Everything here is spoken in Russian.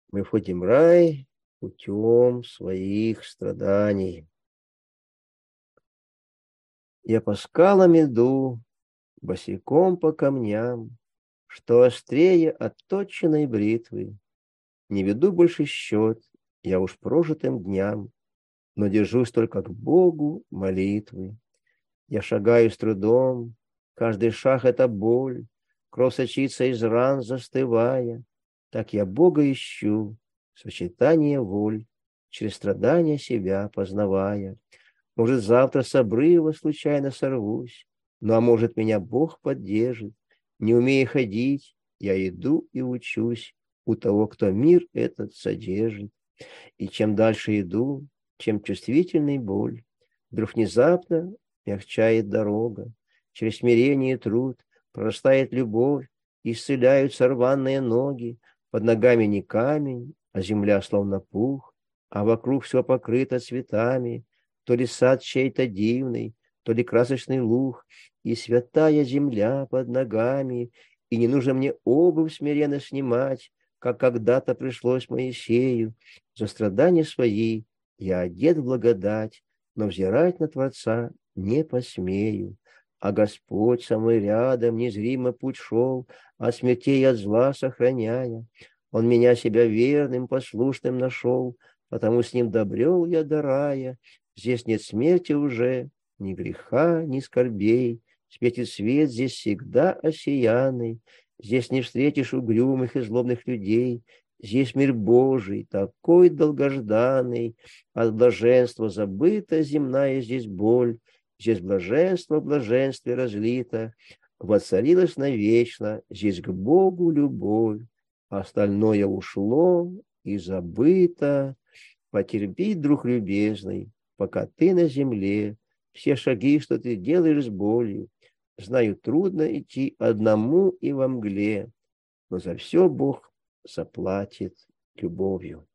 Мы входим в рай путем своих страданий. Я по скалам иду, босиком по камням, что острее отточенной бритвы. Не веду больше счет, я уж прожитым дням, но держусь только к Богу молитвы. Я шагаю с трудом, каждый шаг — это боль, кровь сочится из ран, застывая. Так я Бога ищу, сочетание воль, через страдания себя познавая. Может, завтра с обрыва случайно сорвусь, ну а может, меня Бог поддержит. Не умея ходить, я иду и учусь у того, кто мир этот содержит. И чем дальше иду, чем чувствительней боль. Вдруг внезапно мягчает дорога, через смирение и труд прорастает любовь, исцеляются рваные ноги, под ногами не камень, а земля словно пух, а вокруг все покрыто цветами, то ли сад чей-то дивный, то ли красочный луг, и святая земля под ногами, и не нужно мне обувь смиренно снимать, как когда-то пришлось Моисею. За страдания свои я одет в благодать, но взирать на Творца не посмею. А Господь со мной рядом незримо путь шел, от смертей и от зла сохраняя. Он меня себя верным, послушным нашел, потому с ним добрел я до рая. Здесь нет смерти уже, ни греха, ни скорбей. Светит свет здесь всегда осияный. Здесь не встретишь угрюмых и злобных людей. Здесь мир Божий, такой долгожданный. От блаженства забыта земная здесь боль. Здесь блаженство в блаженстве разлито. Воцарилось навечно здесь к Богу любовь. Остальное ушло и забыто. Потерпи, друг любезный, пока ты на земле. Все шаги, что ты делаешь с болью, знаю, трудно идти одному и во мгле, но за все Бог заплатит любовью.